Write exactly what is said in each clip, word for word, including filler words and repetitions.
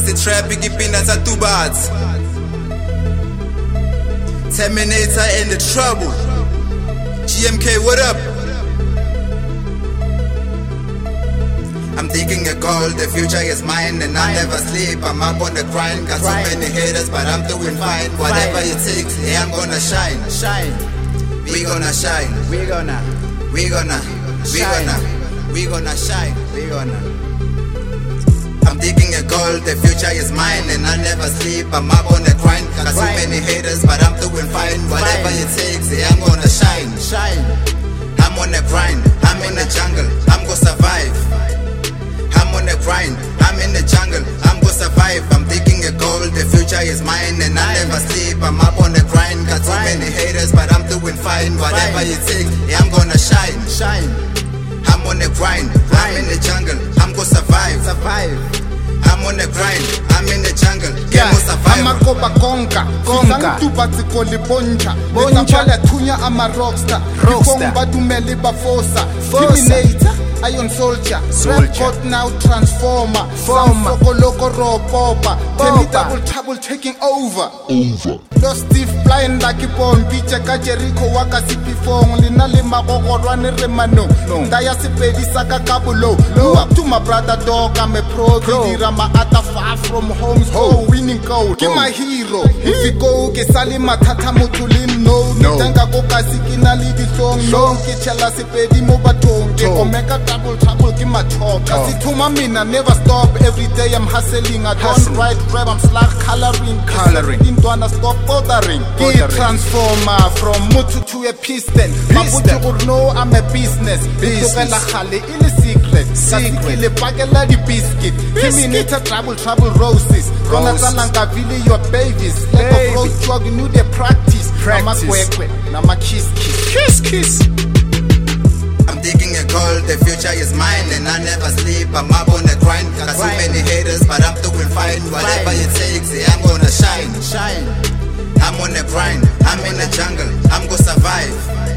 the trap, ikipinda tatubats. Terminator in the trouble. G M K, what up? I'm thinking a goal, the future is mine, and I never sleep. I'm up on the grind, got so many haters, but I'm doing fine. Whatever it takes, yeah, I'm gonna shine. Shine. We gonna shine. We gonna. We gonna. We gonna. We gonna shine. We gonna. I'm digging a goal, the future is mine, and I never sleep. I'm up on the grind, got so many haters, but I'm doing fine. Whatever it takes, yeah, I'm gonna shine. Shine. I'm on the grind, I'm in the jungle, I'm gonna survive. I'm on the grind, I'm in the jungle, I'm gonna survive. I'm digging a goal, the future is mine, and I never sleep. I'm up on the grind, got so many haters, but I'm doing fine. Whatever it takes, yeah, I'm gonna shine. Shine. I'm on the grind, I'm in the jungle, I'm gonna survive. Survive. I'm on the grind, I'm in the jungle, yeah, I'm survive. I'm a kopa konka, konka. Tu batiko li boncha, boncha. Nitapala tunya I'm a rockstar. Rockstar. Ikomba dumeli bafosa, Terminator. Iron soldier, soldier. Now transformer, former, loco ropopa, Temi double trouble taking over, over. Lost Steve flying like a bomb, Picha Jericho waka sipi fong, Linali Mago run remano, Daya Sipedi Saka Kabulo. No up to my brother dog, I'm a pro, Rama Ata far from home, so winning goal. Give my hero, if you go, Kesali Matata Mutulin, no, Tanga Goka Sikina Lidi song, no, Kichala Sipedi Mobaton, Omega. Trouble, trouble, give my talk. Cause it to my mean, I never stop. Every day I'm hustling. I don't write rap, I'm slack coloring. Coloring. Didn't wanna stop bothering. Get transformer from Mutu to a piston. Mabuti would know I'm a business. Business. In a secret. Secret. Le bagela di biscuit. Terminator trouble, trouble roses. Ronazalanga Vili, your babies. Like a rose drug, you knew the practice. Practice. Nama kiss, kiss. Kiss, kiss. I'm digging a goal, the future is mine, and I never sleep. I'm up on the grind, got so many haters, but I'm doing fine. Whatever it takes, yeah, I'm gonna shine. Shine. I'm on the grind, I'm in the jungle, I'm gonna survive.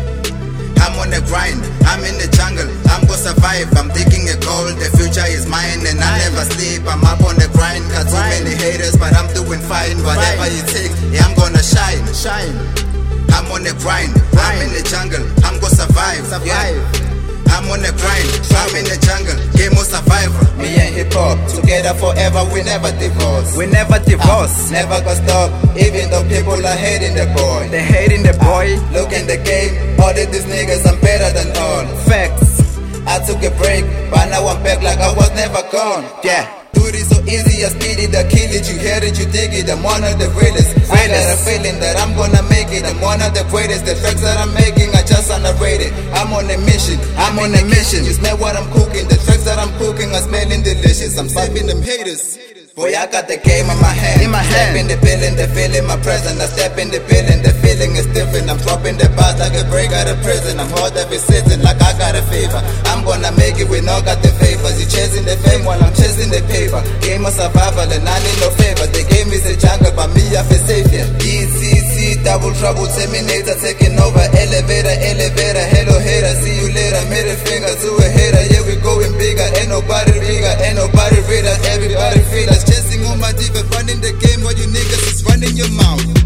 I'm on the grind, I'm in the jungle, I'm gonna survive. I'm digging a goal, the future is mine, and I never sleep. I'm up on the grind, got so many haters, but I'm doing fine. Whatever it takes, yeah, I'm gonna shine. Shine. I'm on the grind, I'm in the jungle, I'm gonna survive. Survive. Yeah. I'm on the grind, I'm in the jungle, game of survivor. Me and hip hop, together forever, we never divorce. We never divorce. I'm never gonna stop, even though people are hating the boy. They hating the boy. I look in the game, all of these niggas, I'm better than all. Facts. I took a break, but now I'm back like I was never gone. Yeah. Do it so easy, I speed it, I kill it, you hear it, you dig it. I'm one of the realest. I got a feeling that I'm gonna make it. I'm one of the greatest. The tracks that I'm making are just underrated. I'm on a mission, I'm on a mission. You smell what I'm cooking, the tracks that I'm cooking are smelling delicious. I'm saving them haters. Boy, I got the game in my hand. In my hand. Step in the building, the feeling my presence. I step in the building, the feeling is different. I'm dropping the bars like a break out of prison. I'm hot every season like I got a fever. I'm gonna make it, we all got the favors. You chasing the fame while I'm chasing the paper. Game of survival and I need no favor. The game is a jungle, but me I feel savior. D C C, double trouble, Terminator taking over. Elevator, elevator, hello hater. See you later, middle finger to a hater. Yeah, we going bigger, ain't nobody bigger, ain't nobody reader. Everybody feel us chasing on my diva, running the game while you niggas is running your mouth.